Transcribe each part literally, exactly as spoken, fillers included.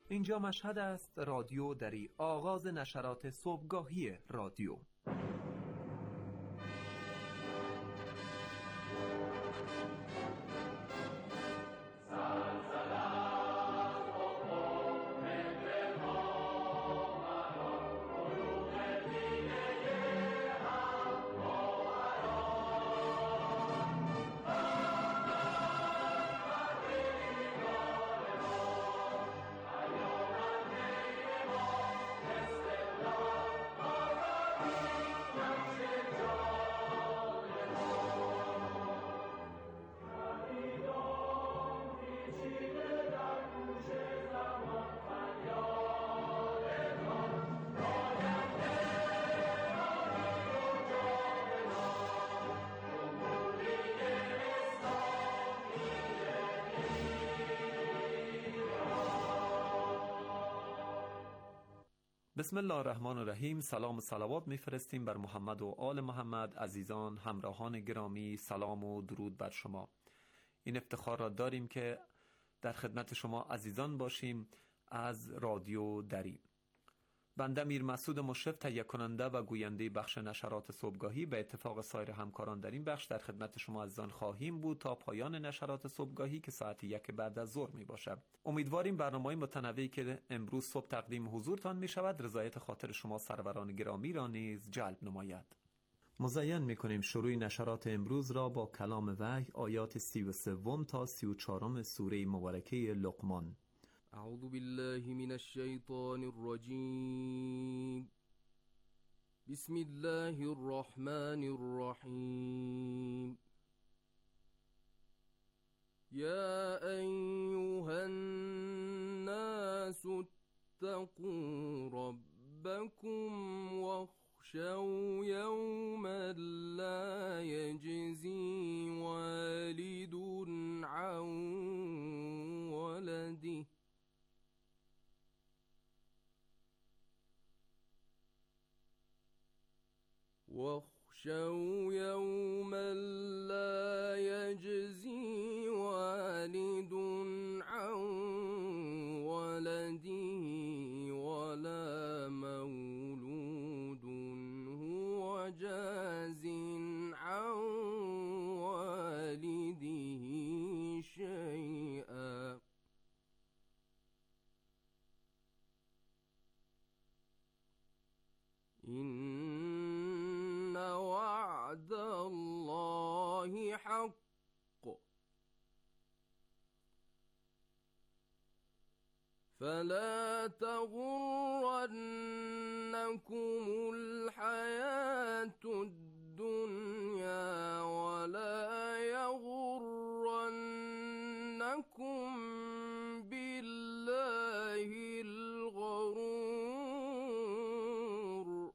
اینجا مشهد است، رادیو دری، آغاز نشرات صبحگاهی رادیو. بسم الله الرحمن الرحیم. سلام و صلوات میفرستیم بر محمد و آل محمد. عزیزان همراهان گرامی، سلام و درود بر شما. این افتخار را داریم که در خدمت شما عزیزان باشیم از رادیو دری. بنده میر مسعود مشرف، تهیه کننده و گوینده بخش نشرات صبحگاهی، به اتفاق سایر همکاران در این بخش در خدمت شما عزیزان خواهیم بود تا پایان نشرات صبحگاهی که ساعت یک بعد از ظهر می باشد. امیدواریم برنامه‌های متنوعی که امروز صبح تقدیم حضورتان می شود رضایت خاطر شما سروران گرامی را نیز جلب نماید. مزین می کنیم شروع نشرات امروز را با کلام وحی، آیات سی و سوم تا سی و چهارم سوره مبارکه لقمان. اعوذ بالله من الشیطان الرجیم. بسم الله الرحمن الرحیم. یا ایها الناس اتقوا ربکم واخشوا یوما لا یجزی والد عن ولده واخشوا يوما لا يجزي والد عن ولده ولا مولود هو جاز عن والده شيئا إن وعد الله حق فلا تغرنكم الحياة الدنيا ولا يغرنكم بالله الغرور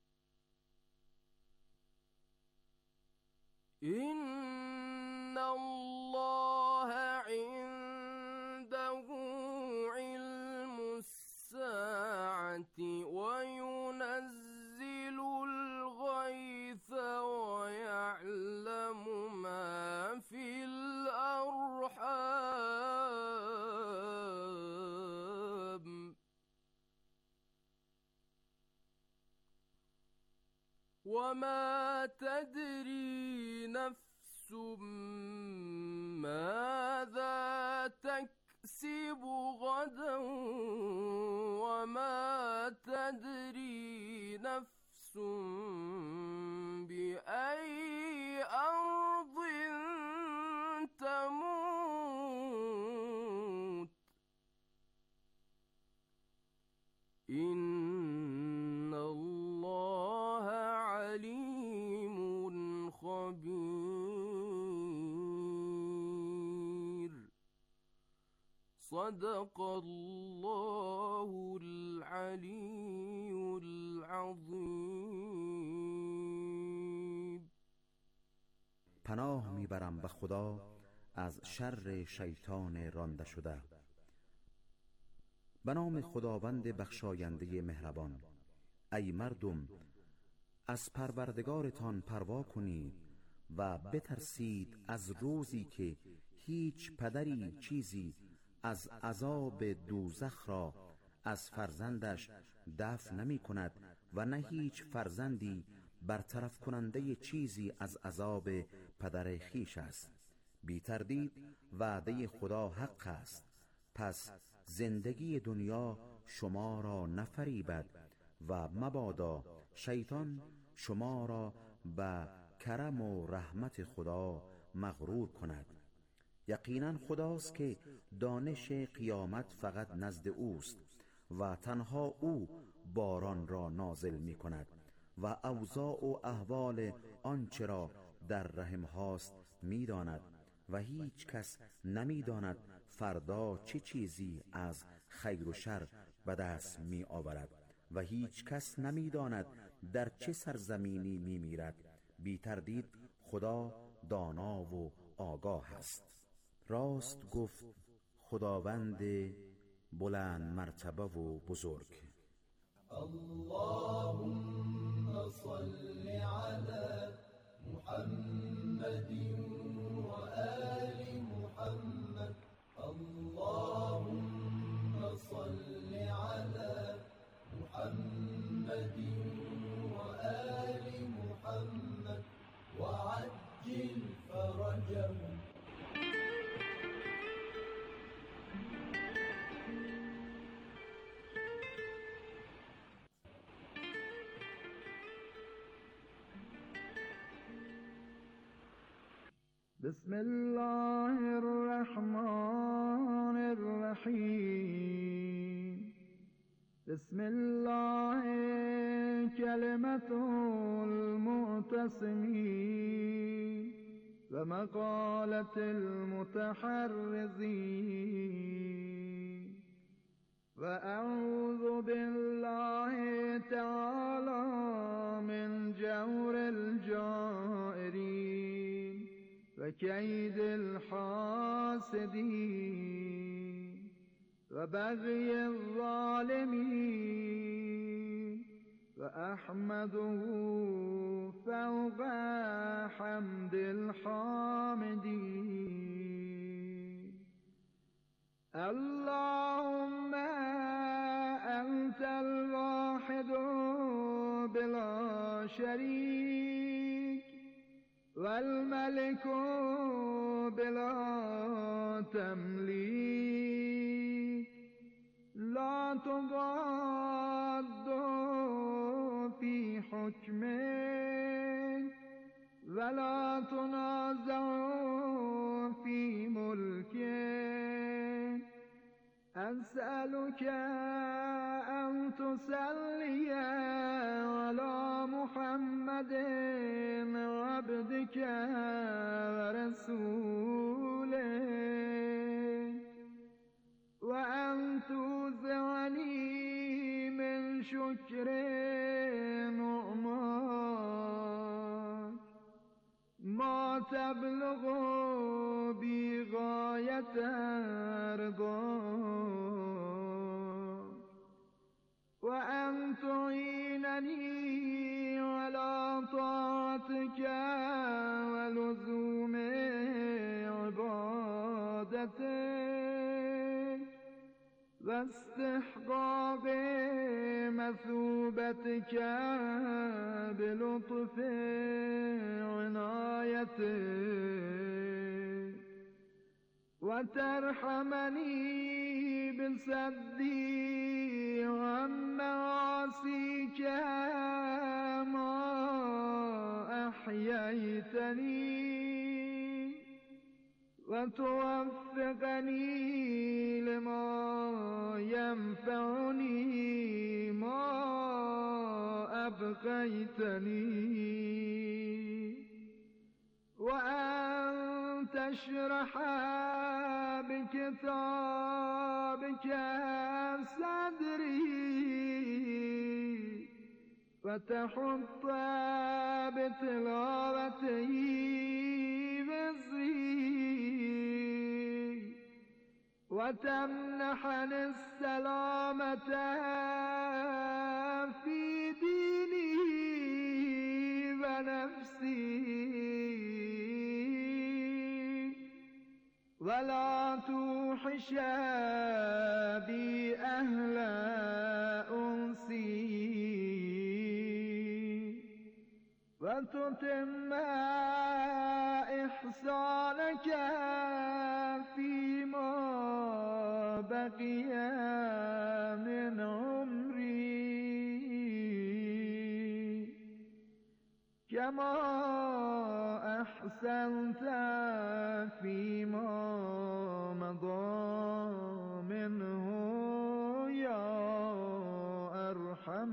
إن الله عنده علم الساعة وينزل الغيث ويعلم ما في الأرحام وما تدري نفس ماذا تكسب غدا وما تدري نفس بأي أرض تموت إن الله عليم خبير. صدق الله العلي العظيم. پناه میبرم به خدا از شر شیطان رانده شده. به نام خداوند بخشاینده مهربان. ای مردم، از پروردگارتان پروا کنید و بترسید از روزی که هیچ پدری چیزی از عذاب دوزخ را از فرزندش دفع نمی کند و نه هیچ فرزندی برطرف کننده چیزی از عذاب پدر خیش است. بی تردید وعده خدا حق است، پس زندگی دنیا شما را نفریبد و مبادا شیطان شما را به کرم و رحمت خدا مغرور کند. یقینا خداست که دانش قیامت فقط نزد اوست و تنها او باران را نازل می کند و اوضاع و احوال آنچه را در رحم هاست می داند و هیچ کس نمی داند فردا چه چیزی از خیر و شر به دست می آورد و هیچ کس نمی داند در چه سرزمینی می میرد. بی تردید خدا دانا و آگاه است. راست گفت خداوند بلند مرتبه و بزرگ. اللهم صل على محمد و آل محمد. اللهم صل على محمد و آل محمد و عجل فرجهم. بسم الله الرحمن الرحیم. بسم الله کلمة المعتصمین و مقالة المتحرزین و اعوذ بالله تعالی من جور الجائرین و کید الحاسدین و بغی الظالمین و احمده فوق حمد الحامدین. اللهم انت الواحد بلا شریک والملك بلا تملیک لا تضاد في حكمك ولا تنازع في ملكك. أسألك أن تصلي على محمد عبدك ورسولك وأن توزعني من شكر نعماك ما تبلغ بي غاية رضاك وأن تعينني على طاعتك ولزوم عبادتك واستحقاق مثوبتك بلطف عنايتك وترحمني بصدي عن معاصيك ما أحييتني وتوفقني لما ينفعني ما أبقيتني وأن تشرح بكتابك صدري وتحط بتلاوته وزري وتمنحني السلامة في ديني ونفسي ولا توحي روح شبي أهل أنسي وتتم إحسانك فيما بقي من عمري كما أحسنت فيما مضى منه يا أرحم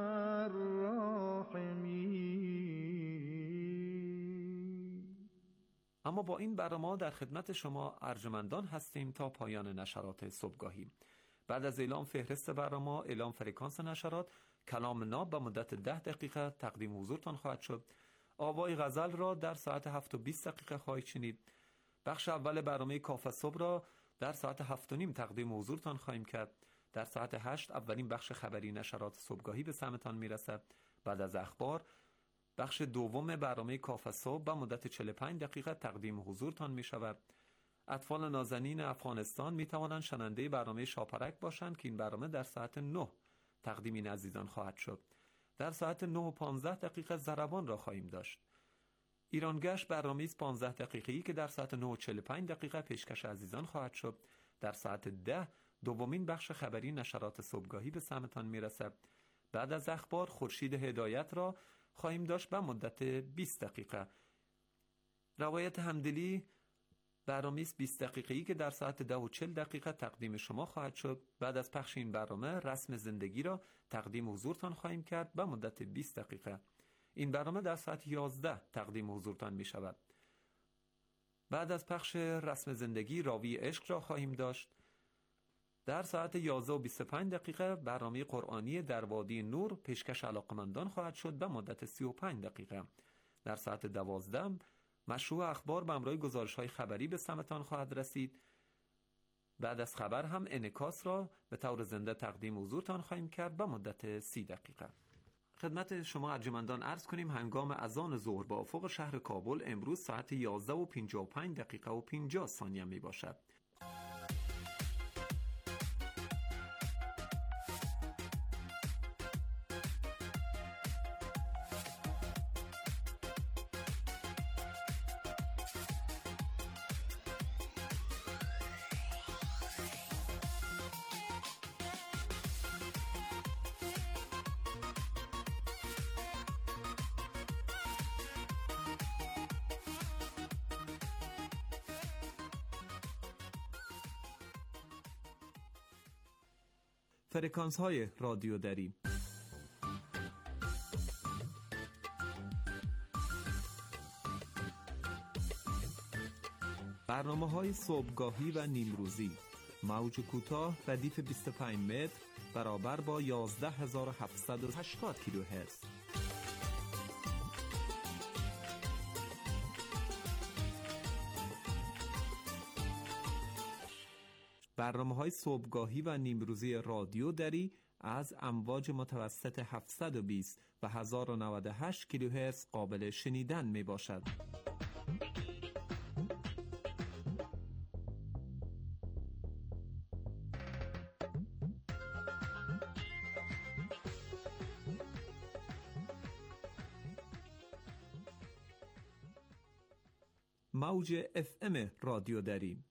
الراحمين. اما با این برنامه در خدمت شما ارجمندان هستیم تا پایان نشرات صبحگاهی. بعد از اعلام فهرست برنامه، اعلام فرکانس نشرات، کلام ناب به مدت ده دقیقه تقدیم حضورتان خواهد شد. آوای غزل را در ساعت هفت و بیست دقیقه خواهید شنید. بخش اول برنامه کافه صبح را در ساعت هفت و نیم تقدیم حضورتان خواهیم کرد. در ساعت هشت اولین بخش خبری نشرات صبحگاهی به سمتان میرسد. بعد از اخبار بخش دوم برنامه کافه صبح به مدت چهل و پنج دقیقه تقدیم حضورتان می شود. اطفال نازنین افغانستان می توانند شنونده برنامه شاپرک باشند که این برنامه در ساعت نه تقدیم این عزیزان خواهد شد. در ساعت نه و پانزده دقیقه ضربان را خواهیم داشت. ایرانگشت برنامه است پانزده دقیقه‌ای که در ساعت نه و چهل و پنج دقیقه پیشکش عزیزان خواهد شد. در ساعت ده دومین بخش خبری نشرات صبحگاهی به سمتان می رسد. بعد از اخبار خورشید هدایت را خواهیم داشت به مدت بیست دقیقه. روایت همدلی برنامه است بیست دقیقه‌ای که در ساعت ده و چهل دقیقه تقدیم شما خواهد شد. بعد از پخش این برنامه رسم زندگی را تقدیم حضورتان خواهیم کرد به مدت بیست دقیقه. این برنامه در ساعت یازده تقدیم حضورتان می شود. بعد از پخش رسم زندگی راوی عشق را خواهیم داشت. در ساعت یازده و بیست و پنج دقیقه برنامه قرآنی در وادی نور پیشکش علاقمندان خواهد شد به مدت سی و پنج دقیقه. در ساعت دوازده مشروع اخبار به همراه گزارش‌های خبری به سمتان خواهد رسید. بعد از خبر هم انعکاس را به طور زنده تقدیم حضورتان خواهیم کرد به مدت سی دقیقه. خدمت شما ارجمندان عرض کنیم هنگام اذان ظهر با افق شهر کابل امروز ساعت یازده و پنجاه و پنج دقیقه و پنجاه ثانیه می باشد. فرکانس های رادیو دری. برنامه های صبحگاهی و نیمروزی، موج کوتاه ردیف بیست و پنج متر برابر با یازده هزار و هفتصد و هشتاد کیلوهرتز. برنامه‌های صبحگاهی و نیمروزی رادیو دری از امواج متوسط هفتصد و بیست و هزار و نود و هشت کیلوهرتز قابل شنیدن می باشد. موج اف ام رادیو دری.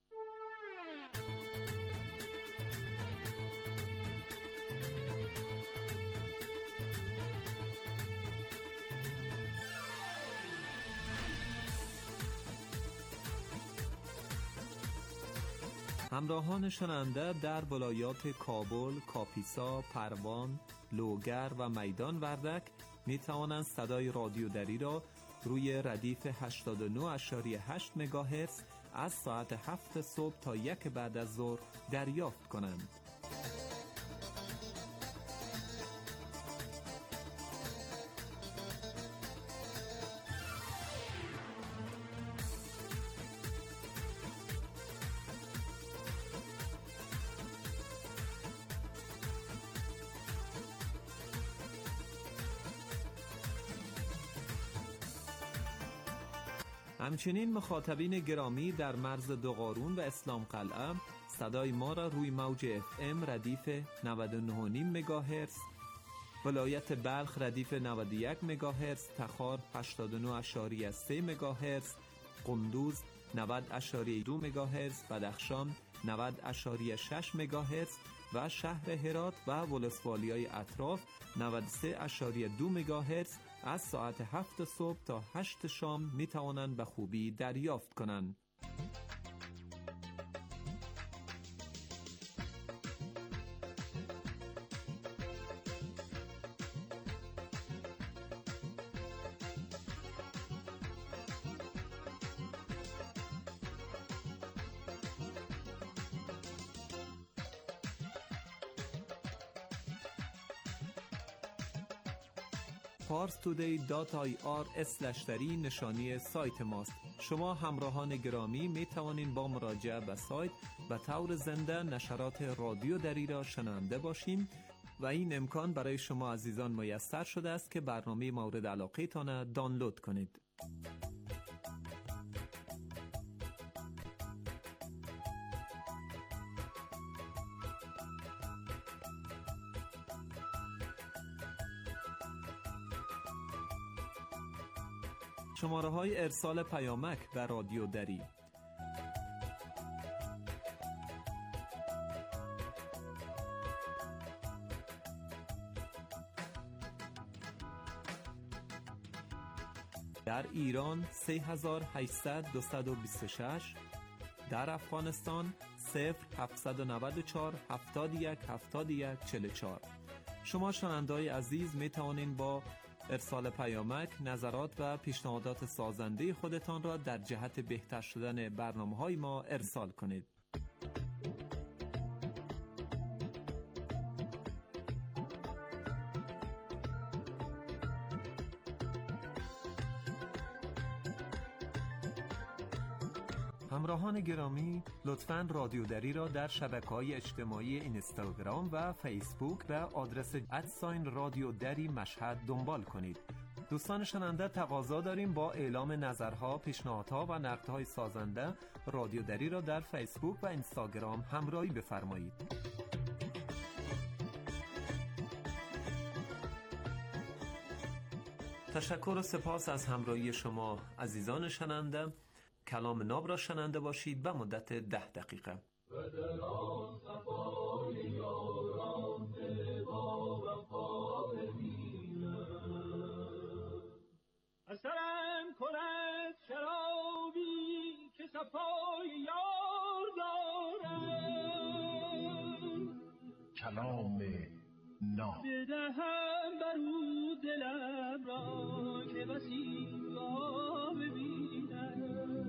همراهان شنونده در ولایات کابل، کاپیسا، پروان، لوگر و میدان وردک می توانند صدای رادیو دری را روی ردیف هشتاد و نه و هشت مگاهرتز از ساعت هفت صبح تا یک بعد از ظهر دریافت کنند. همچنین مخاطبین گرامی در مرز دوقارون و اسلام قلعه صدای ما را روی موج اف ام ردیف نود و نه و نیم مگاهرتز، ولایت بلخ ردیف نود و یک مگاهرتز، تخار هشتاد و نه اشاری سه مگاهرتز، قندوز نود اشاری دو مگاهرتز، بدخشان نود اشاری شش مگاهرتز و شهر هرات و ولسوالیای اطراف نود و سه اشاری دو مگاهرتز از ساعت هفت صبح تا هشت شام می توانند به خوبی دریافت کنند. پارس تودی دات آی آر اسلش دری نشانی سایت ماست. شما همراهان گرامی می توانید با مراجعه به سایت به طور زنده نشرات رادیو دری را شنونده باشیم و این امکان برای شما عزیزان میسر شده است که برنامه مورد علاقه تان دانلود کنید. شماره های ارسال پیامک به رادیو دری: در ایران سه هزار و هشتصد دویست و بیست و شش، در افغانستان صفر هفتصد و نود و چهار هفتاد و یک هفتاد و یک چهل و چهار. شما شنونده‌های عزیز می توانید با ارسال پیامک نظرات و پیشنهادات سازنده خودتان را در جهت بهتر شدن برنامه‌های ما ارسال کنید. همراهان گرامی، لطفاً رادیو دری را در شبکه‌های اجتماعی اینستاگرام و فیسبوک به آدرس ادساین رادیو دری مشهد دنبال کنید. دوستان شنونده، تقاضا داریم با اعلام نظرها، پیشنهادها و نقدهای سازنده رادیو دری را در فیسبوک و اینستاگرام همراهی بفرمایید. تشکر و سپاس از همراهی شما عزیزان شنونده. کلام ناب را شنونده باشید به مدت ده دقیقه. و در آن صفای یاران دل با وفا ببینم، اثرم کند شرابی که صفای یار دارم. کلام ناب بدهم بر او دلم را که بسی را ببینم،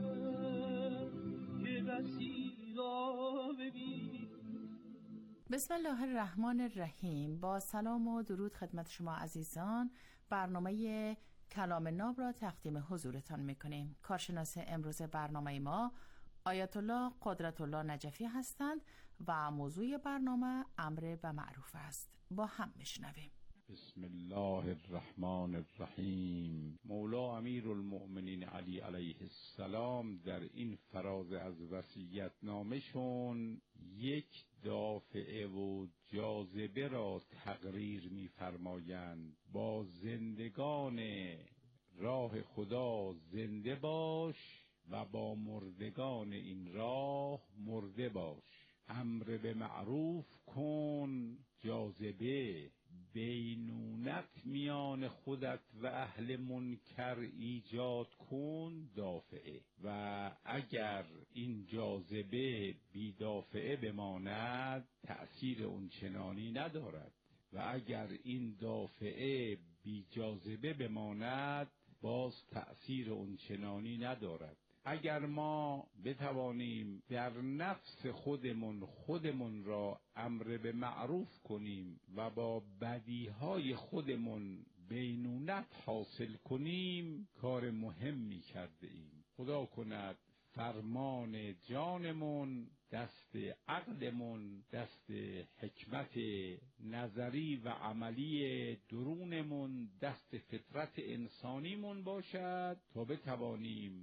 که بسی را ببینم. بسم الله الرحمن الرحیم. با سلام و درود خدمت شما عزیزان، برنامه کلام ناب را تقدیم حضورتان میکنیم. کارشناس امروز برنامه ما آیت الله قدرت الله نجفی هستند و موضوع برنامه امر به معروف است. با هم میشنویم. بسم الله الرحمن الرحیم. مولا امیر المؤمنین علی علیه السلام در این فراز از وصیت نامشون یک دافعه و جاذبه را تقریر می‌فرمایند: با زندگان راه خدا زنده باش و با مردگان این راه مرده باش. امر به معروف کن، جاذبه بینونت میان خودت و اهل منکر ایجاد کن، دافعه. و اگر این جاذبه بی دافعه بماند تأثیر اون چنانی ندارد، و اگر این دافعه بی جاذبه بماند باز تأثیر اون چنانی ندارد. اگر ما بتوانیم در نفس خودمون خودمون را امر به معروف کنیم و با بدیهای خودمون بینونت حاصل کنیم، کار مهمی کرده ایم. خدا کند فرمان جانمون دست عقلمون، دست حکمت نظری و عملی درونمون، دست فطرت انسانیمون باشد تا بتوانیم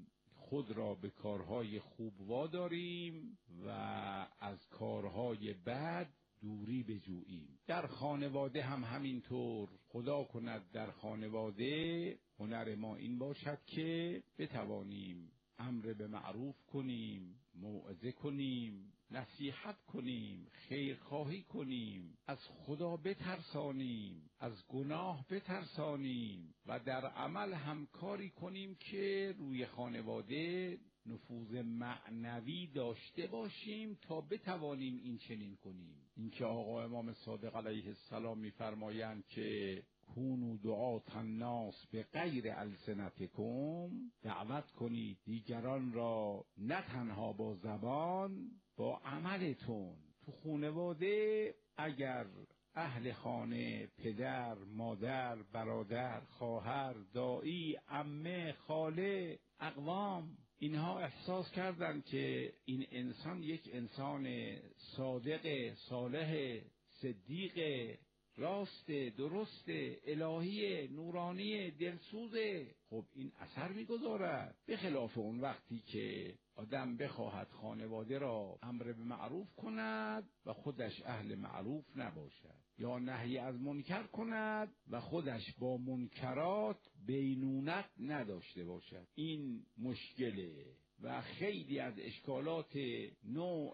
خود را به کارهای خوب واداریم و از کارهای بد دوری بجوییم. در خانواده هم همینطور. خدا کند در خانواده هنر ما این باشد که بتوانیم امر به معروف کنیم، موعظه کنیم، نصیحت کنیم، خیرخواهی کنیم، از خدا بترسانیم، از گناه بترسانیم و در عمل همکاری کنیم که روی خانواده نفوذ معنوی داشته باشیم تا بتوانیم این چنین کنیم. اینکه آقا امام صادق علیه السلام می‌فرمایند که کونوا دعاة الناس به غیر السنتکم، دعوت کنید دیگران را نه تنها با زبان، با عملتون. تو خانواده اگر اهل خانه، پدر، مادر، برادر، خواهر، دایی، عمه، خاله، اقوام، اینها احساس کردند که این انسان یک انسان صادق، صالح، صدیق، راست، درست، الهی، نورانی، دلسوزه، خب این اثر میگذارد. به خلاف اون وقتی که آدم بخواهد خانواده را امر به معروف کند و خودش اهل معروف نباشد، یا نهی از منکر کند و خودش با منکرات بینونت نداشته باشد، این مشکله. و خیلی از اشکالات نوع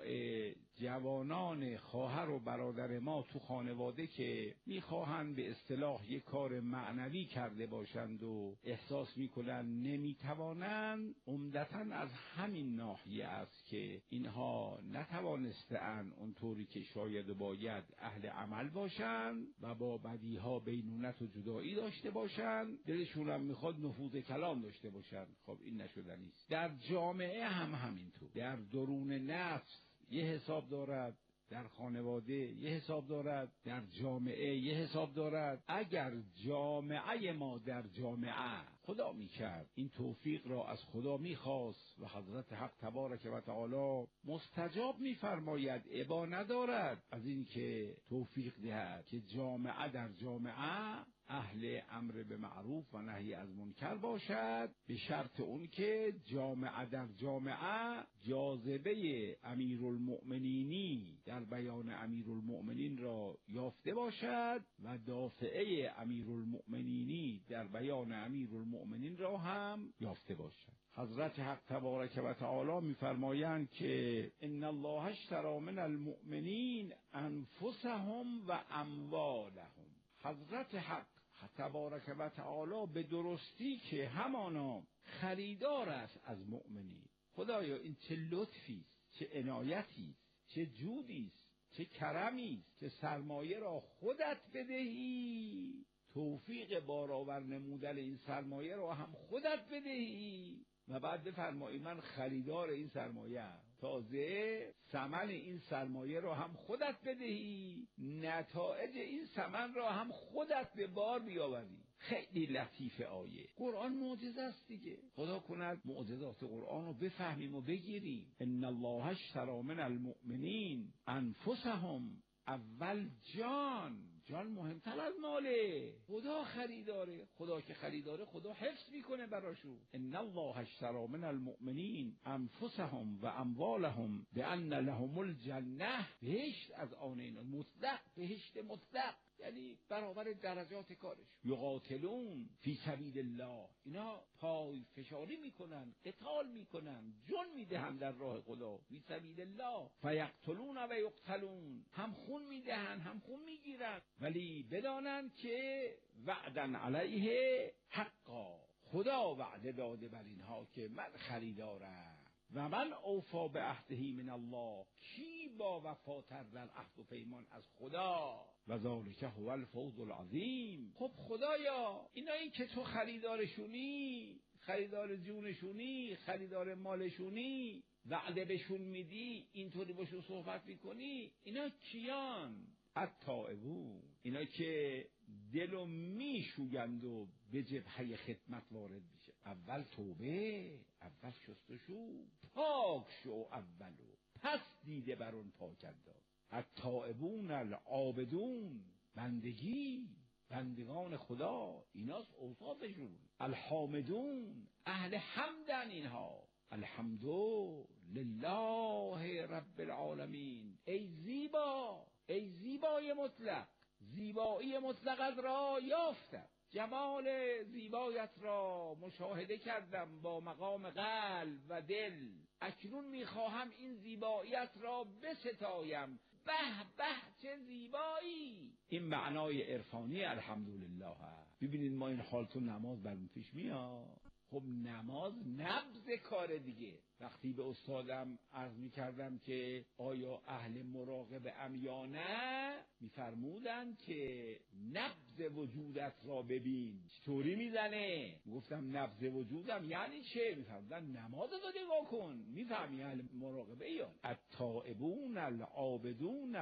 جوانان خواهر و برادر ما تو خانواده که میخواهند به اصطلاح یک کار معنوی کرده باشند و احساس میکنند نمیتوانند، عمدتاً از همین ناحیه است که اینها نتوانستند اونطوری که شاید و باید اهل عمل باشند و با بدیها بینونت و جدایی داشته باشند، دلشون هم میخواد نفوذ کلام داشته باشند. خب این نشدنی است. در جامعه هم همینطور. در درون نفس یه حساب دارد، در خانواده یه حساب دارد، در جامعه یه حساب دارد. اگر جامعه ما در جامعه خدا میکرد، این توفیق را از خدا میخواست و حضرت حق تبارک و تعالی مستجاب میفرماید، ابا ندارد از این که توفیق دهد که جامعه در جامعه اهل امر به معروف و نهی از منکر باشد، به شرط اون که جامعه در جامعه جاذبه امیرالمؤمنینی در بیان امیرالمؤمنین را یافته باشد و دافعه امیرالمؤمنینی در بیان امیرالمؤمنین را هم یافته باشد. حضرت حق تبارک و تعالی می‌فرمایند که ان الله اشتری من المؤمنین انفسهم و اموالهم. حضرت حق تبارک و تعالی به درستی که همانا خریدار است از مؤمنین. خدایا این چه لطفی است، چه عنایتی است، چه جودی است، چه کرمی است که سرمایه را خودت بدهی، توفیق بارآور نمودن این سرمایه را هم خودت بدهی و بعد بفرمایی من خریدار این سرمایه ام، تازه ثمن این سرمایه را هم خودت بدهی، نتایج این ثمن را هم خودت به بار بیاوری. خیلی لطیف آیه. قرآن معجزه است دیگه. خدا کند معجزات قرآن رو بفهمیم و بگیریم. ان الله اشتری من المؤمنین انفسهم، اول جان، جان مهمتر از ماله. خدا خریداره، خدا که خریداره خدا حفظ میکنه براشون. ان الله اشتری من المؤمنین انفسهم و اموالهم بان لهم الجنه، بهشت از آن اینا، مطلق، بهشت مطلق، یعنی برابر درجات کارش. یقاتلون فی سبیل الله، اینا پای فشاری میکنن، قتال میکنن، جون میدهن در راه خدا، فی سبیل الله. فیقتلون و یقتلون، هم خون میدهن هم خون میگیرن، ولی بدانن که وعدن علیه حقا، خدا وعده داده بر اینها که من خریدارم. و من اوفا به عهده من الله، کی با وفاتر در عهد و پیمان از خدا، و ذالک هو الفوز العظیم. خب خدایا اینایی که تو خریدارشونی، خریدار جونشونی، خریدار مالشونی، وعده بهشون میدی، اینطوری باشون صحبت میکنی، اینا کیان؟ التائبون، اینا که دلو میشویند و به جبهه خدمت وارد میشه. اول توبه، اول شستشو، پاک شو اولو، پس دیده بر اون پاک انداز. التائبون العابدون، بندگی، بندگان خدا، ایناست اوصافشون. الحامدون، اهل حمدن اینها، الحمد لله رب العالمین. ای زیبا، ای زیبای مطلق، زیبایی مطلقت را یافتم، جمال زیبایت را مشاهده کردم با مقام قلب و دل. اکنون میخواهم این زیباییت را بستایم. به به چه زیبایی! این معنای عرفانی الحمدلله هست. ببینید ما این حال تو نماز برام پیش میاد. خب نماز نبض کار دیگه. وقتی به استادم عرض میکردم که آیا اهل مراقبه ام یا نه، میفرمودن که نبض وجودت را ببین چطوری میزنه. گفتم نبض وجودم یعنی چه؟ میفرمودن نماز رو نگاه کن، میفهمی اهل مراقبه یا نه. التائبون العابدون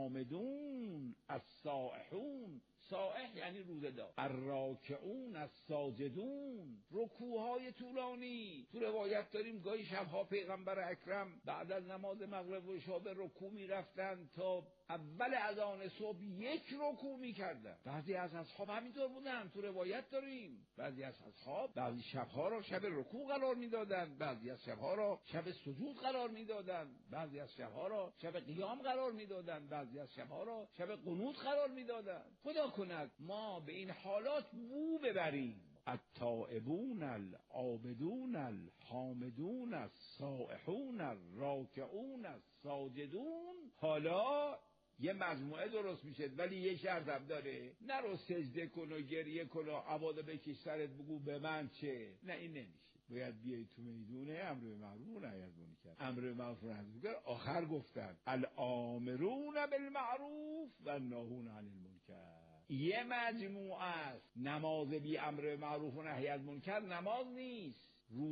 الحامدون السائحون، سائح یعنی روزه‌دار، الراکعون الساجدون، رکوع‌های طولانی. تو روایت داریم گاهی شبها پیغمبر اکرم بعد از نماز مغرب و عشا به رکوع می‌رفتن تا اول اذان صبح یک رکوع می‌کردن. بعضی از اصحاب همینطور بودن، تو روایت داریم بعضی از اصحاب بعضی شب‌ها را شب رکوع قرار می‌دادن، بعضی از شب‌ها را شب سجود قرار می‌دادن، بعضی از شب‌ها را شب قیام قرار می‌دادن، بعضی از شب‌ها را شب قنوت قرار می‌دادن. خدا کند ما به این حالات بو ببریم. التائبون العابدون الحامدون السائحون الراکعون الساجدون. حالا یه مجموعه درست میشه، ولی یه شرط هم داره. نرو سجده کن و گریه کن و عباده بکش سرت بگو به من چه. نه این نمیشه. باید بیای تو میدونه امر به معروف و نهی از منکر. امر به معروف و نهی از منکر آخر گفتن الآمرون بالمعروف و الناهون عن المنکر. یه مجموعه است. نماز بی امر به معروف و نهی از منکر نماز نیست.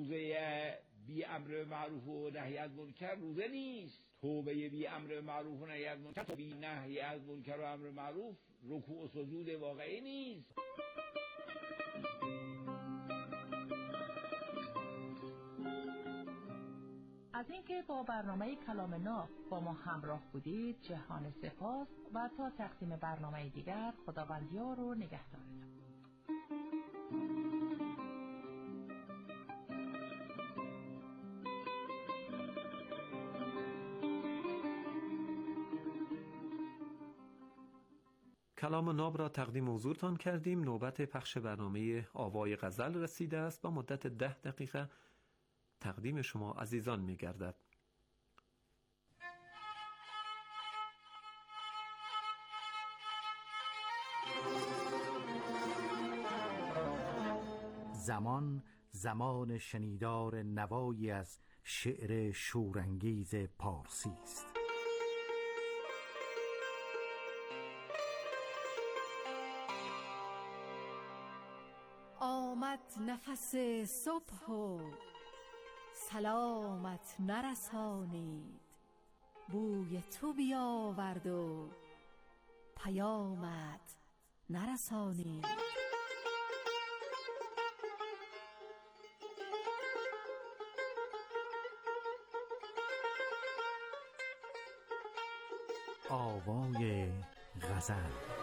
روزه بی امر به معروف و نهی از منکر روزه نیست. توبه بی امر به معروف و نهی از منکر، بی نهی از منکر و امر معروف رکوع و سجود واقعی نیست. از اینکه با برنامه کلام ناب با ما همراه بودید جهان سپاس و تا تقدیم برنامه دیگر خداوندیار و نگهدارتون. کلام ناب را تقدیم حضورتان کردیم. نوبت پخش برنامه آوای غزل رسیده است. با مدت ده دقیقه تقدیم شما عزیزان می گردد. زمان زمان شنیدار نوایی از شعر شورانگیز پارسی است. آمد نفس صبح و سلامت نرسانید، بوی تو بیاورد و پیامت نرسانید. آوای غزل.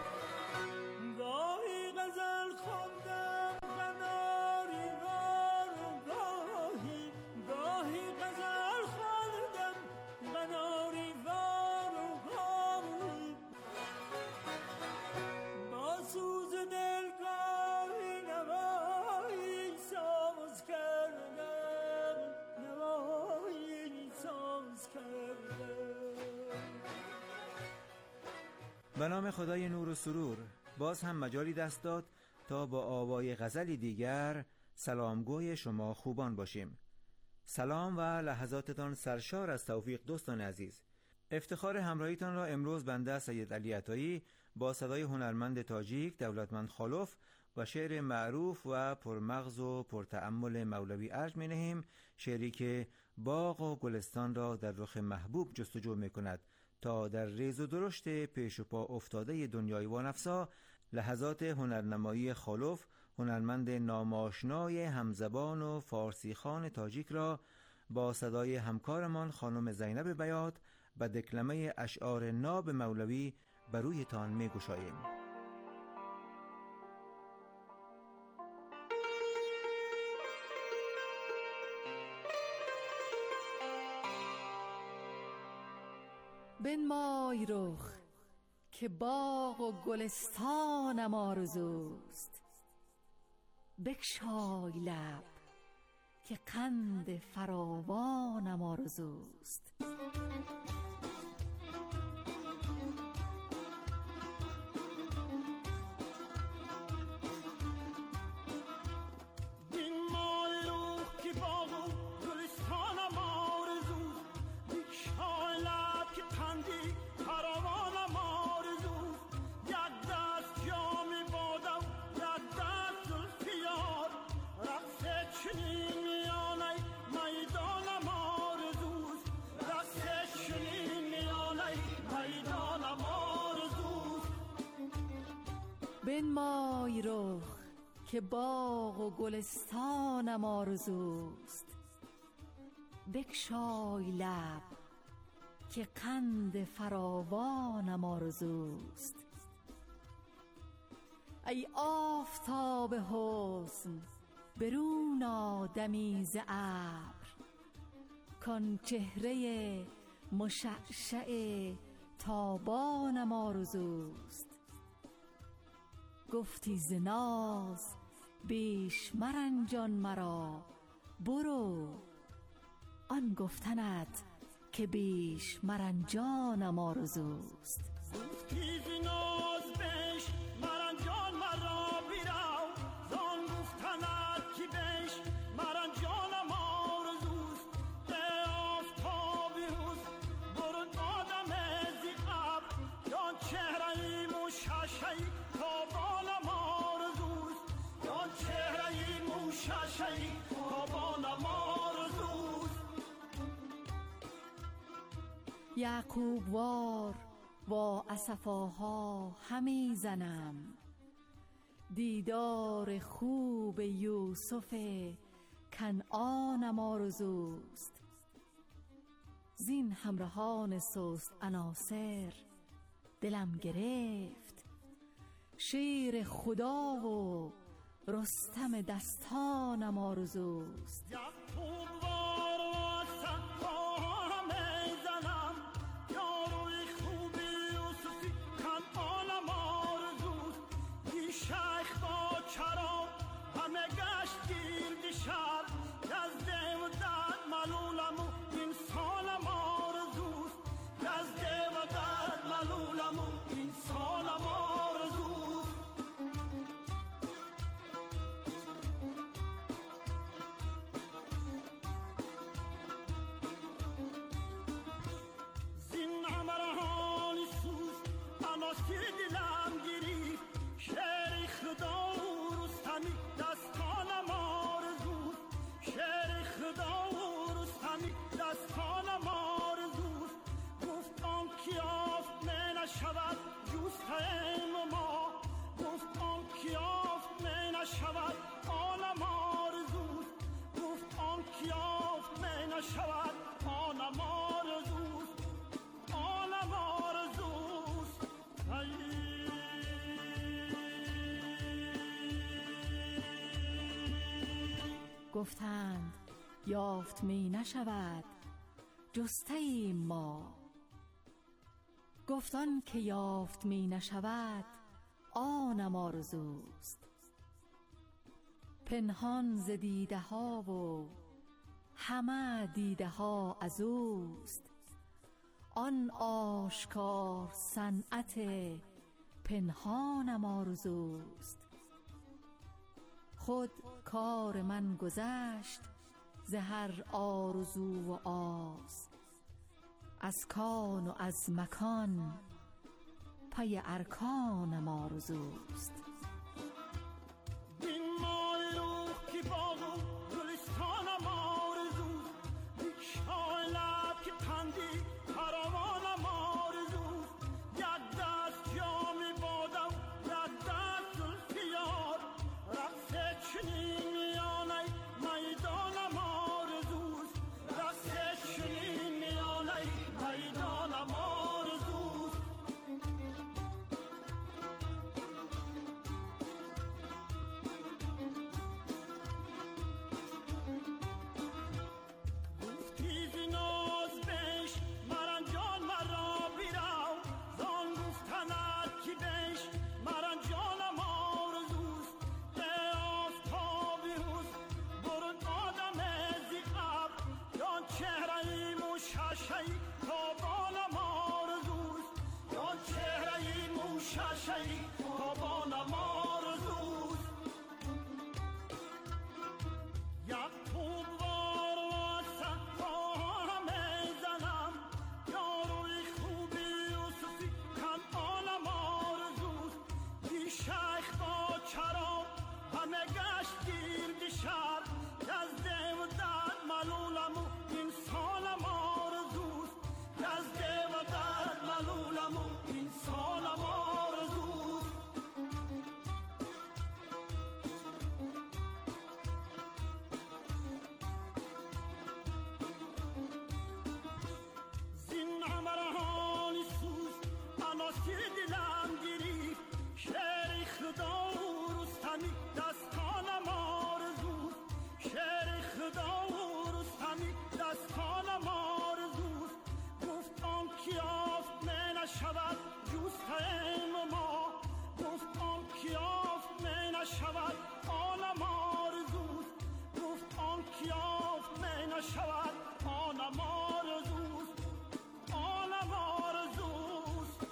به نام خدای نور و سرور. باز هم مجالی دست داد تا با آوای غزلی دیگر سلامگوی شما خوبان باشیم. سلام و لحظاتتان سرشار از توفیق دوستان عزیز. افتخار همراهیتان را امروز بنده سید علی عطایی با صدای هنرمند تاجیک دولتمند خالف و شعر معروف و پرمغز و پرتأمل مولوی ارج می نهیم. شعری که باغ و گلستان را در رخ محبوب جستجو می کند تا در ریز و درشت پیش و پا افتاده دنیای وانفسا لحظات هنرنمایی خالف، هنرمند ناماشنای همزبان و فارسی خوان تاجیک را با صدای همکارمان خانم زینب بیات و دکلمه اشعار ناب مولوی بر رویتان می گشاییم. بنمای رخ که باغ و گلستانم آرزوست، بگشای لب که قند فراوانم آرزوست. بنمای رخ که باغ و گلستانم آرزوست، بگشای لب که قند فراوانم آرزوست. ای آفتاب حسن برون آدمی ز ابر، کان چهره مشعشع تابانم آرزوست. گفتی ز ناز بیش مرنجان مرا، برو آن گفتنت که بیش مرنجانم آرزوست. گفتی ز ناز بیش مرنجان مرا، بیرو زان گفتنت که بیش مرنجانم آرزوست. ای آفتابی حسن برون آدم ز ابر، جان چهره مشعشع تابانم آرزوست. جان چهره مشعشع تابانم آرزوست. یعقوب وار با اسفاها همی زنم، دیدار خوب یوسف کنعانم آرزوست. زین همراهان سست عناصر دلم گرفت، شیر خدا و رستم دستانم آرزوست. گفتند یافت می نشود جسته ایم ما، گفتان که یافت می نشود آنم آرزوست. پنهان ز دیده ها و همه دیده ها از اوست، آن آشکار صنعت پنهانم آرزوست. خود کار من گذشت ز هر آرزو و آز، از کان و از مکان پی ارکانم آرزوست. شهی تابانم آرزوست. یعقوب وار واسه با همه زنم یاروی خوبی یوسفی کنعانم آرزوست. دی شیخ با چرا همه گشت گیرد شهر یزده و درد ملولم و انسانم آرزوست. یزده و درد ملولم و انسانم آرزوست. زین عمرهانی سوز اناسی دلم گریف شعر خدا و رستمی دستانم آرزوست. شعر خدا و رستمی دستانم آرزوست. گفت آن کیافت می نشود جوستیم ما. گفت آن کیافت می نشود آنم آرزوست. گفت آن کیافت می نشود آنم آرزوست. آنم آرزوست.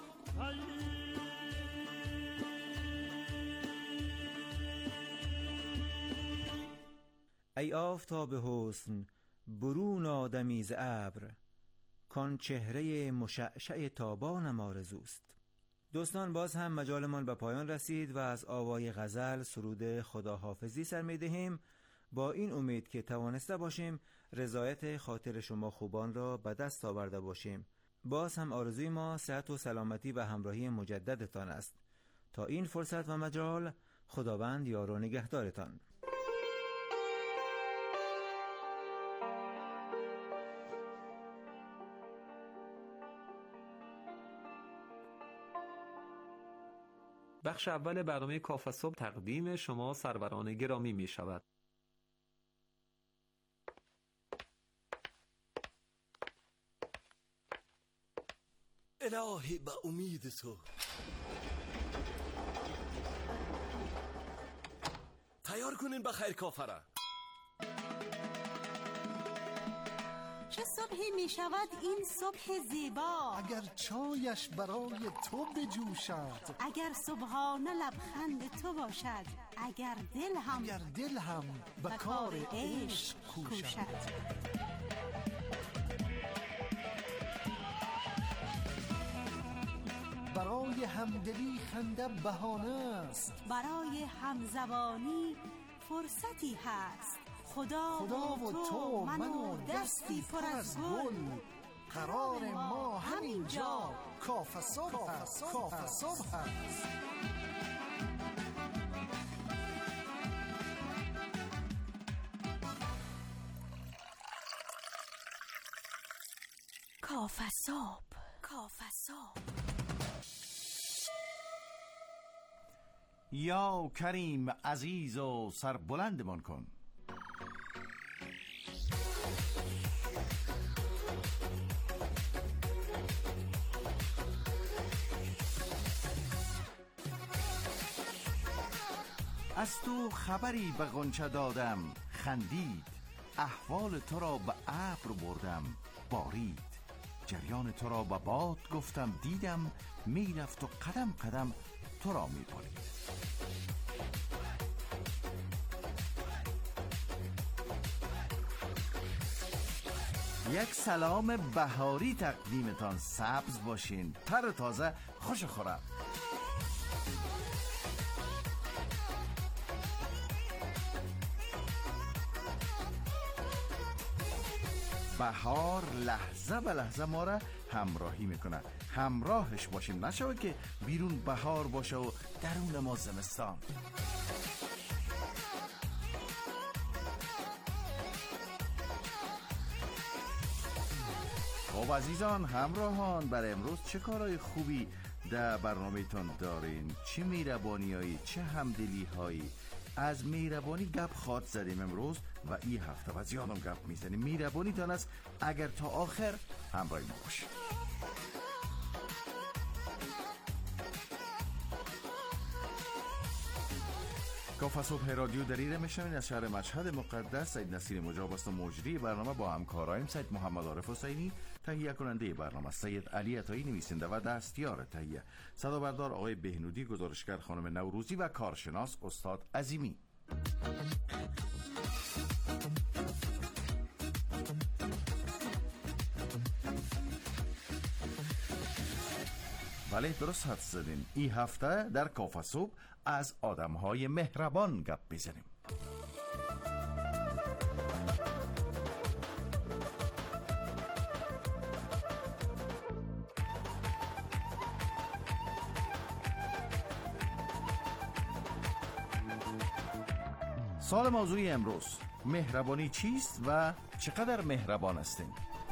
ای آفتاب حسن برون آدمی ز ابر، کان چهره مشعشع تابانم آرزوست. دوستان، باز هم مجالمان به پایان رسید و از آوای غزل سرود خداحافظی سر می دهیم، با این امید که توانسته باشیم رضایت خاطر شما خوبان را به دست آورده باشیم. باز هم آرزوی ما صحت و سلامتی و همراهی مجددتان است. تا این فرصت و مجال، خداوند یار و نگهدارتان. بخش اول برنامه کافه صبح تقدیم شما سروران گرامی می شود. الهی به امید تو تیار کنین بخیر کافره. چه صبحی می شود این صبح زیبا، اگر چایش برای تو بجوشد، اگر صبحانه لبخند تو باشد، اگر دل هم اگر دل هم به کار عشق کوشد. برای همدلی خنده بهانه است، برای همزبانی فرصتی هست. خدا, خدا و تو من و دستی پر از گل، قرار ما همین جا کافه صبح هست. کافه صبح هست. کافه صبح. کافه صبح. یا کریم عزیز و سربلندمان کن. از تو خبری به غنچه دادم، خندید. احوال تو را به ابر بردم، بارید. جریان تو را به باد گفتم، دیدم میرفت و قدم قدم تو را میبارید. یک سلام بهاری تقدیمتان. سبز باشین، تر تازه، خوش خورم. بهار لحظه به لحظه ما را همراهی میکنه. همراهش باشیم، نشود که بیرون بهار باشه و درون ما زمستان. خب عزیزان همراهان، برای امروز چه کارهای خوبی در برنامه تان دارین؟ چه مهربانی هایی، چه همدلی هایی. از مهربانی گپ خاط زدیم امروز و این هفته و زیادم گپ میزنیم. مهربانی تان است اگر تا آخر همراه ما باشید. کاف صبح رادیو دری میشنوین از شهر مشهد مقدس. سید نصیر مجاب است و مجری برنامه با همکارایم سید محمد عارف حسینی، تهیه کننده برنامه سید علی عطایی، نویسنده و دستیار تهیه، صدا بردار آقای بهنودی، گزارشگر خانم نوروزی و کارشناس استاد عظیمی. بله درست حد زدین. این هفته در کاف صبح از آدم‌های مهربان گپ بزنیم. سوال موضوعی امروز: مهربانی چیست و چقدر مهربان هستین؟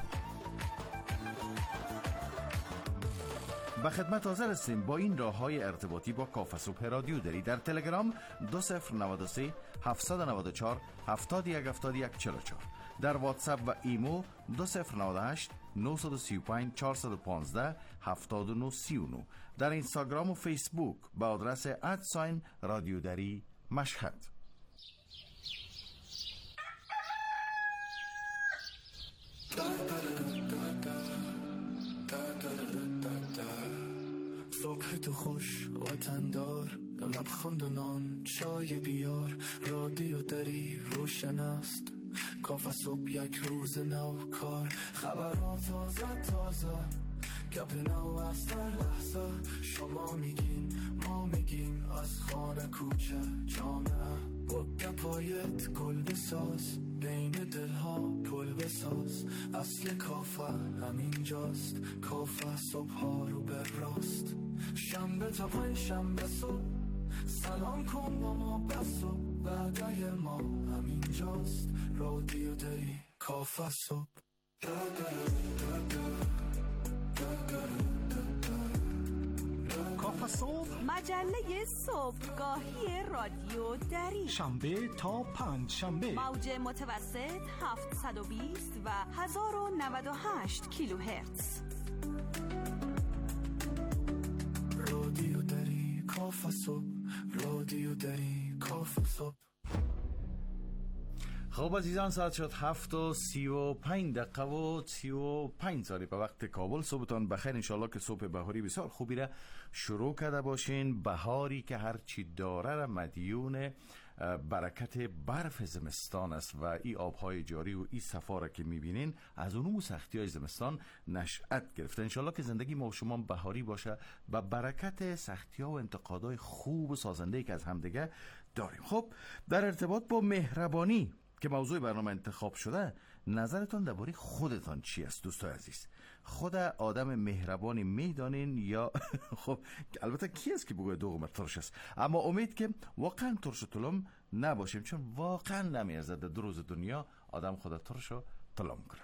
به خدمت حاضر هستیم با این راه‌های ارتباطی با کاف صبح رادیو دری. در تلگرام دو صفر نود و سه هفتصد و نود و چهار هفتاد و یک هفتاد و یک چهل و چهار، در واتساپ و ایمو دو صفر نود و هشت نهصد و سی و پنج چهارصد و پانزده هفتاد و نه سی و نه، در اینستاگرام و فیسبوک به آدرس ادساین رادیو دری مشهد. صبح تو خوش وطندار، لبخند و نان چای بیار، رادیو دری روشن است، کاف صبح یک روز نو کار، خبرات تازه تازه، گپ نو از در لحظه، شما میگین ما میگیم، از خانه کوچه جامعه، با گپایت گل بساز، بین دلها پل بساز، اصل کافه همینجاست، کافه صبح ها رو بر راست، شنبه تا پنج شنبه صبح، سلام کن با ما بس و بعدای ما همینجاست، رادیو دری کافه صبح. کاف صبح، مجله صبحگاهی رادیو دری، شنبه تا پنج شنبه، موج متوسط هفتصد و بیست و هزار و نود و هشت کیلوهرتز. رادیو دری کاف صبح، رادیو دری کاف صبح. خب عزیزان، ساعت شد هفت و سی و پنج دقیقه و سی و پنج ثانیه به وقت کابل. صبحتان بخیر، انشالله که صبح بهاری بسیار خوبی را شروع کرده باشین. بهاری که هرچی داره را مدیون برکت برف زمستان است و این آبهای جاری و این صفا را که میبینین از اونو سختی های زمستان نشأت گرفته. انشالله که زندگی ما و شما بهاری باشه و برکت سختی ها و انتقادهای خوب و سازنده که از همدیگه داریم. خب در ارتباط با مهربانی که موضوع برنامه انتخاب شده، نظرتان درباره خودتان چی است دوستای عزیز؟ خود آدم مهربانی میدانین یا خب البته کی است که بگوید دوغم ترش است، اما امید که واقعا ترش و تلم نباشیم، چون واقعا نمیارزه در روز دنیا آدم خود ترش و تلم کنه.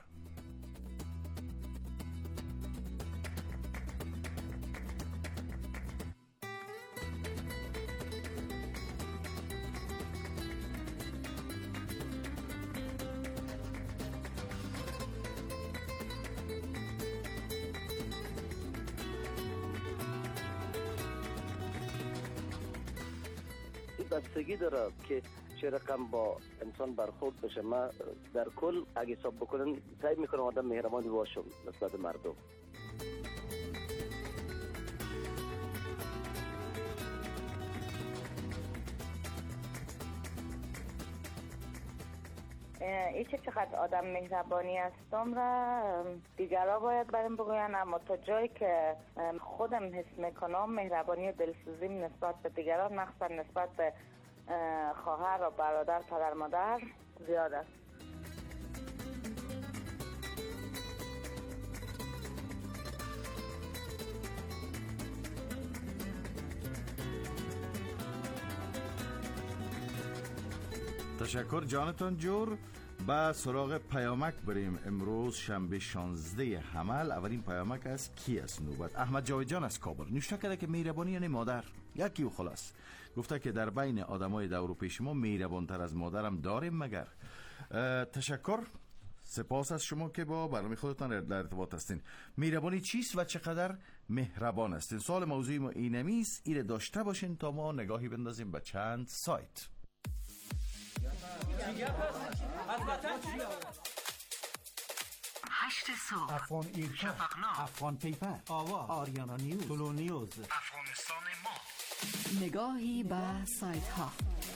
بستگی داره که چه رقم با انسان برخورد بشه. من در کل اگه حساب بکنم سعی میکنم آدم مهربانی باشم نسبت مردم. ای که چقدر آدم مهربانی هستم را دیگرها باید برام بگوین، اما تا جایی که خودم حس میکنم مهربانی و دلسوزیم نسبت به دیگران، مخصوصا نسبت به خواهر و برادر، پدر مادر زیاد است. تشکر جانتان جور. با سراغ پیامک بریم. امروز شنبه شانزده حمل. اولین پیامک از کی است نوبت؟ احمد جاوید جان از کابل نوشته کرده که مهربانی یعنی مادر، یکی و خلاص. گفته که در بین آدمای دور و پیش ما مهربانتر از مادرم داریم مگر؟ تشکر، سپاس از شما که با برنامه خودتان در ارتباط هستین. مهربانی چیست و چقدر مهربان هستین؟ سوال موضوعی ما اینمی است، ایره داشته باشین تا ما نگاهی بندازیم به چند سایت. هشت صبح افغان ایرکا شفقنا افغان پیپر آوا آریانا نیوز تولو نیوز افغانستان ما نگاهی به سایت ها.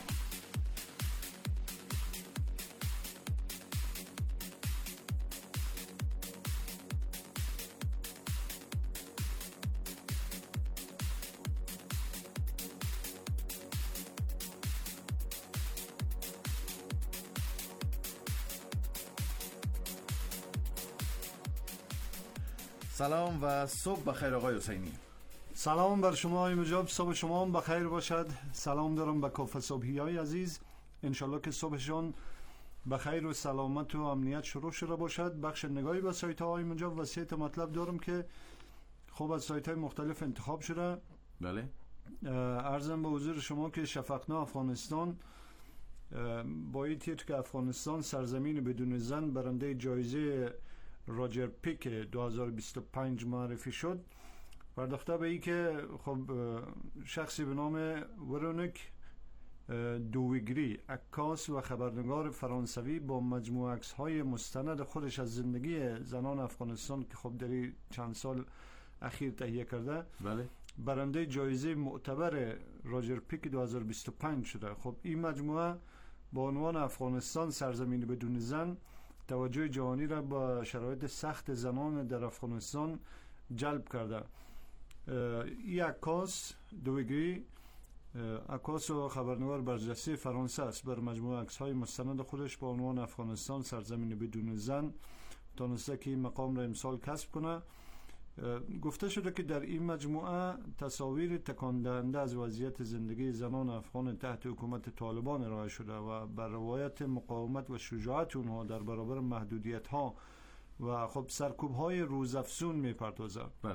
سلام و صبح بخیر آقای حسینی. سلام بر شما آقای مجاب، صبح شما هم بخیر باشد. سلام دارم به کافه صبحی های عزیز، انشالله که صبحشان بخیر و سلامت و امنیت شروع شده باشد. بخش نگاهی به سایت های مجاب و سه تا مطلب دارم که خوب از سایت های مختلف انتخاب شده. بله. عرضم به حضور شما که شفقنا افغانستان با این تیتر که افغانستان سرزمین بدون زن برنده جایزه راجر پیک دو هزار و بیست و پنج معرفی شد. پرداخته به ای که خب شخصی به نام ورونیک دویگری، عکاس و خبرنگار فرانسوی، با مجموعه عکس‌های مستند خودش از زندگی زنان افغانستان که خب در چند سال اخیر تهیه کرده، بله، برنده جایزه معتبر راجر پیک دو هزار و بیست و پنج شده. خب این مجموعه با عنوان افغانستان سرزمین بدون زن توجه جهانی را با شرایط سخت زنان در افغانستان جلب کرده. این عکاس دویگری، عکاس و خبرنگار برجسته فرانسه است، بر مجموعه عکس‌های مستند خودش با عنوان افغانستان سرزمین بدون زن تونسته که این مقام را امسال کسب کنه. گفته شده که در این مجموعه تصاویر تکان دهنده از وضعیت زندگی زنان افغان تحت حکومت طالبان ارائه شده و بر روایت مقاومت و شجاعت اونها در برابر محدودیت ها و خب سرکوب های روزافزون میپردازه. بله.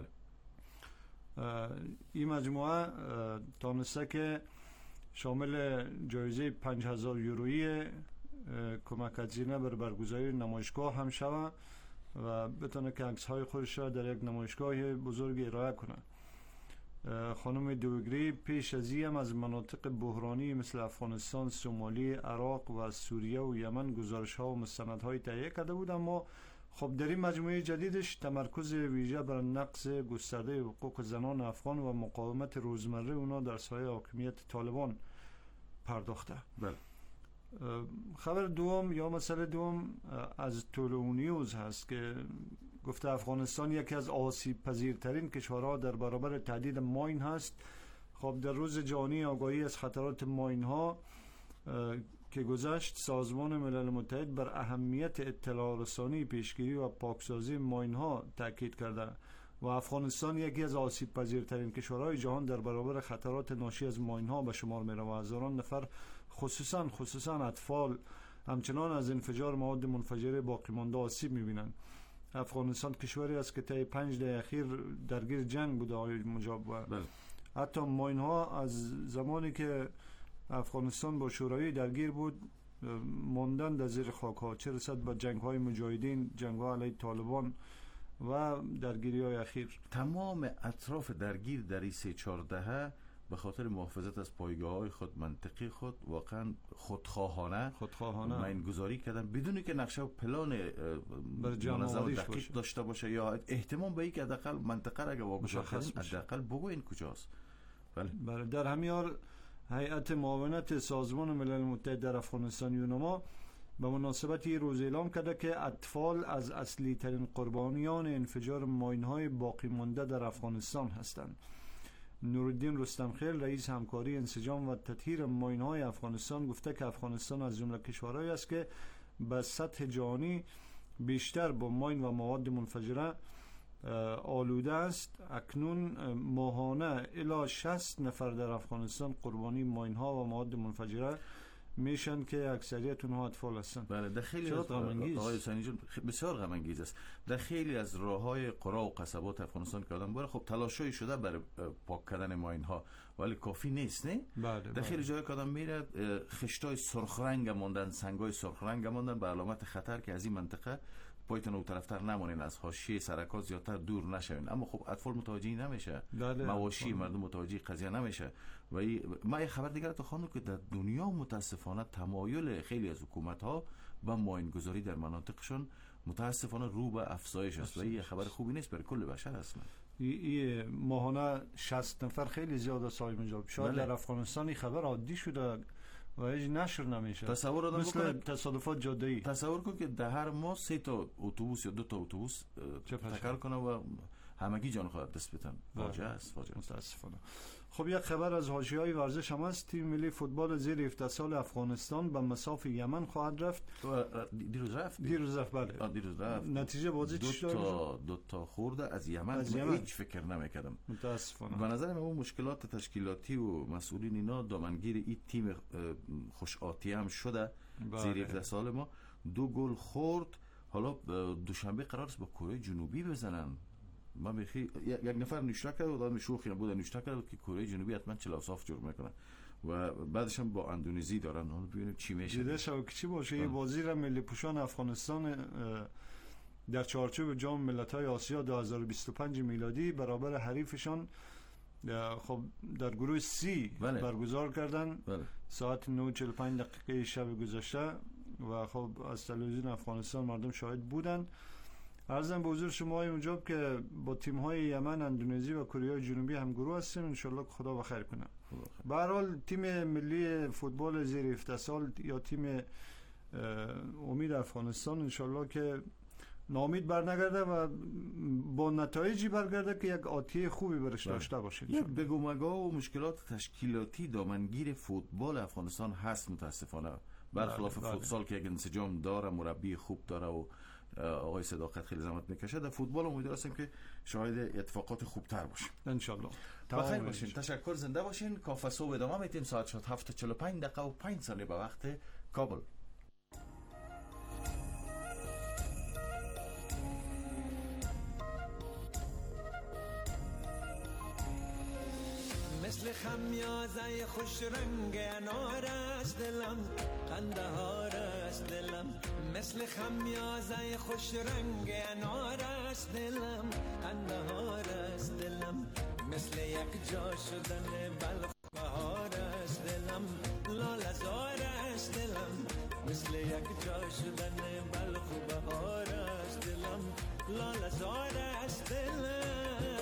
این مجموعه تونسته که شامل جایزه پنج هزار یورویی کمک هزینه بر برگزاری نمایشگاه هم شود و بتونه که عکس های خودش را در یک نمایشگاه بزرگ ارائه کنه. خانم دویگری پیش از این هم از مناطق بحرانی مثل افغانستان، سومالی، عراق و سوریه و یمن گزارش ها و مستند های تهیه کرده بود، اما خب در این مجموعه جدیدش تمرکز ویژه بر نقض گسترده حقوق زنان افغان و مقاومت روزمره اونا در سایه حاکمیت طالبان پرداخته. بله. خبر دوم یا مسئله دوم از تولو نیوز هست که گفته افغانستان یکی از آسیب پذیرترین کشورها در برابر تهدید ماین هست. خب در روز جهانی آگاهی از خطرات ماین ها که گذشت، سازمان ملل متحد بر اهمیت اطلاع رسانی، پیشگیری و پاکسازی ماین ها تاکید کرده و افغانستان یکی از آسیب پذیرترین کشورهای جهان در برابر خطرات ناشی از ماین ها به شمار می رود. هزاران نفر خصوصا خصوصا اطفال همچنان از انفجار مواد منفجره باقی مانده آسیب می‌بینند. افغانستان کشوری است که طی پنج دهه اخیر درگیر جنگ بوده آقای مجاب و بله. حتی ماین ها از زمانی که افغانستان با شوروی درگیر بود ماندن در زیر خاک ها، چه رسد به جنگ های مجاهدین، جنگ ها علیه طالبان و درگیری های اخیر. تمام اطراف درگیر در این سه چهار دهه به خاطر محافظت از پایگاه های خود، منطقی خود، واقعا خودخواهانه خودخواهانه ماین گذاری کردن بدون که نقشه و پلان منظم دقیق باشه. داشته باشه یا احتمام به این که حداقل منطقه را اگه واگذار کردن حداقل بگوین کجاست. بله. بله. در همین حال هیئت معاونت سازمان ملل متحد در افغانستان یونما به مناسبت این روز اعلام کرده که اطفال از اصلی ترین قربانیان انفجار ماین های باقی مانده در افغانستان هستند. نورالدین رستمخیل، رئیس همکاری انسجام و تطهیر ماین های افغانستان، گفته که افغانستان از جمله کشورهایی است که به سطح جهانی بیشتر با ماین و مواد منفجره آلوده است. اکنون ماهانه الی شصت نفر در افغانستان قربانی ماین ها و مواد منفجره میشن که اکثریت اونها اطفال هستند. بله، در خیلی از آقای حسینی جون بسیار غم انگیز است. در خیلی از راههای قرا و قصبات افغانستان که آدم بره، خب تلاشی شده برای پاک کردن ماین ها ولی کافی نیست، نه؟ بله. در خیلی جای که آدم میره خشتای سرخ رنگ ماندن، سنگای سرخ رنگ ماندن به علامت خطر که از این منطقه پایتون اون طرفتر نمونین، از حاشیه سرکات زیادتر دور نشوین. اما خب اطفال متوجه نمیشه، مواشی مردم متوجه قضیه نمیشه. و ما یه خبر دیگر تو خواندم که در دنیا متاسفانه تمایل خیلی از حکومت ها و معاین‌گذاری در مناطقشون متاسفانه رو به افزایش است و این خبر خوبی نیست برای کل بشر اصلا. ای ماهانه شصت نفر خیلی زیاده صاحب اینجا. شاید در افغانستان این خبر عادی شده و هیچ نشر نمیشه. تصور آدم مثل تصادفات جاده‌ای. تصور کن که در هر ماه سه تا اتوبوس یا دو تا اتوبوس تکر کنه و همگی جان خود دست بدن. واجعه است، واجعه متاسفانه. خب یک خبر از حاشیه‌های ورزش هم است. تیم ملی فوتبال زیر هفده سال افغانستان به مساف یمن خواهد رفت. دیروز رفت. دیروز رفت بله. دیروز رفت. نتیجه بازی چی شد؟ دو تا دو تا خورده از یمن. از یمن. هیچ فکر نمی‌کردم. متاسفانه. به نظر من اون مشکلات تشکیلاتی و مسئولین اینا دامنگیر این تیم خوش آتی هم شده. بله. زیر هفده سال ما دو گل خورد. حالا دوشنبه قرار است با کره جنوبی بزنن. ما بخی یک نفر نشته کرد و دادم شوخی هم بود نشته کرد که کره جنوبی حتما چلاصاف جور میکنن و بعدش هم با اندونزی دارن. حالا ببینیم چی میشه. دیده شو که چی باشه. یه بازی را ملی پوشان افغانستان در چارچوب جام ملت‌های آسیا دو هزار و بیست و پنج میلادی برابر حریفشان خب در گروه سی بله. برگزار کردن. بله. ساعت نه و چهل و پنج دقیقه شب گذشته و خب از تلویزیون افغانستان مردم شاهد بودن. عرضم به حضور شما اونجا که با تیم‌های یمن، اندونزی و کره جنوبی هم گروه هستیم. ان شاء الله خدا بخیر کنه. به هر حال تیم ملی فوتبال زیر هفده سال یا تیم امید افغانستان ان شاء الله که ناامید برنگرده و با نتایجی برگرده که یک آتیه خوبی برش داشته باشه. یک بگو مگا و مشکلات تشکیلاتی دامنگیر فوتبال افغانستان هست متاسفانه، برخلاف فوتسال که یک انسجام داره، مربی خوب داره و آقای صداقت خیلی زحمت میکشه. در فوتبال امیدوار هستم که شاهد اتفاقات خوبتر باشیم ان شاء الله. بخیر باشین، تشکر، زنده باشین. کافه صبح ادامه میدیم. ساعت شد هفت و چهل و پنج دقیقه و پنج ثانیه به وقت کابل. مثل خمیازه خوش رنگ انار است دلم، قندهار است دلم. مثل خمیازه خوش رنگ انار است دلم، قندهار است دلم. مثل یک جا شدن بلخ بهار است دلم، لاله زار است دلم. مثل یک جا شدن بلخ بهار است دلم، لاله زار است دلم.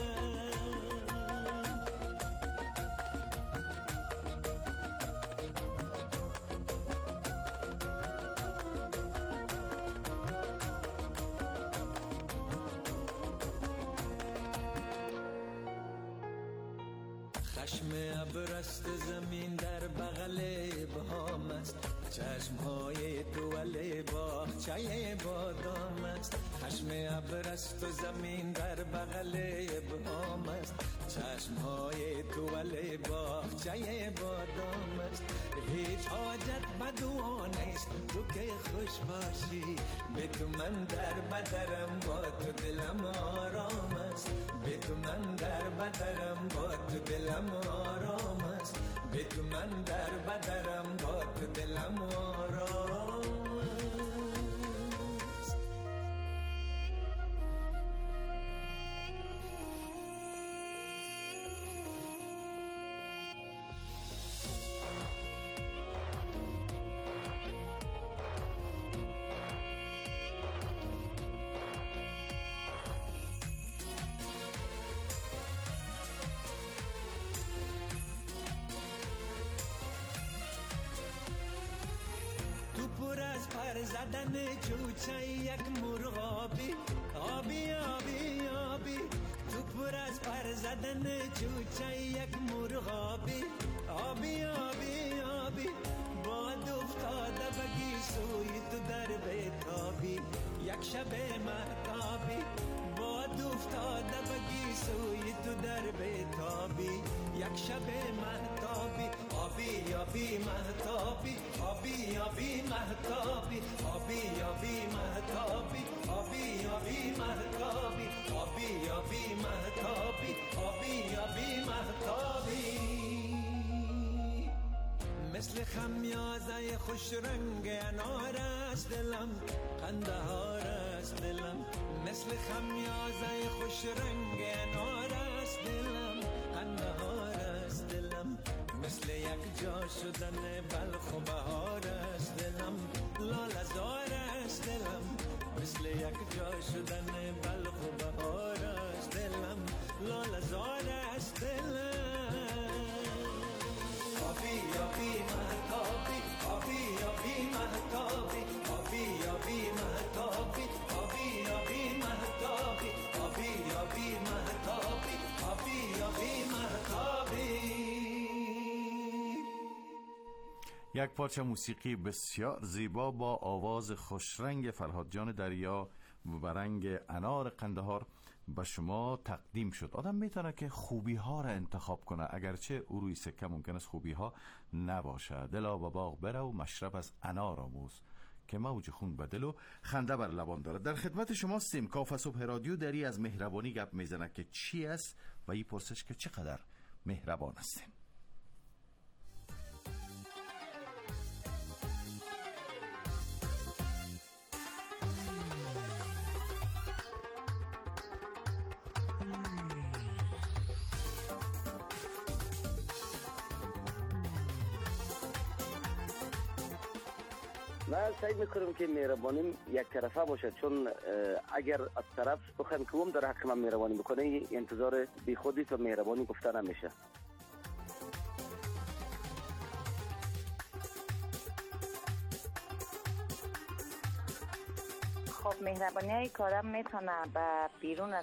چشم ابرست زمین در بغل بام است، چشمهای دوله باغچه بادام است. چشم ابرست زمین در بغل بام است، چشمهای دوله باغچه بادام است. هیچ حاجت بدو نیست تو که خوش باشی، به تو من در بدرم با تو دلم آرام است. به تو من در بدرم با تو دلم آرام است. به تو من در بدرم با تو دلم آرام است. پر از پر زدن چوچه یک مرغابی، آبی آبی آبی. تو پر از پر زدن چوچه یک مرغابی، آبی آبی آبی. باد افتاده بگی سوی تو در بیتابی، یک شب مهتابی. باد افتاده بگی سوی تو در بیتابی، یک شب مهتابی. آبی آبی مهتابی، آبی آبی مهتابی، آبی آبی مهتابی، آبی آبی مهتابی، آبی آبی مهتابی، آبی آبی مهتابی. مثل خمیازه خوش رنگ انار است دلم، قندهار است دلم، مثل خمیازه خوش رنگ انار است دلم، قندهار است دلم، مثل یک جا شدن بلخ و بهار است دلم، لاله زار است دلم، مثل یک جا شدن بلخ و بهار است دلم، لاله زار است دلم. آبی آبی مهتابی، آبی آبی مهتابی، آبی آبی مهتابی، آبی آبی مهتابی، آبی آبی مهتابی، آبی آبی مهتابی. یک پارچه موسیقی بسیار زیبا با آواز خوشرنگ فرهاد جان دریا و رنگ انار قندهار به شما تقدیم شد. آدم میتونه که خوبی ها را انتخاب کنه، اگرچه او روی سکه ممکن است خوبی ها نباشه. دلا و باغ بره و مشرب از انار آموز که موج خون به دل و خنده بر لبان داره. در خدمت شما سیم کاف صبح رادیو دری از مهربانی گپ میزنه که چی است و این پرسش که چقدر مهربان هستین. من سعی میکنم که مهربانیم یک طرفه باشه، چون اگر از طرف بخوایم که اون در حق من مهربانی بکنه انتظار بی خودی تا مهربانی گفته نمیشه. خب مهربانی های کارم میتونه به بیرون از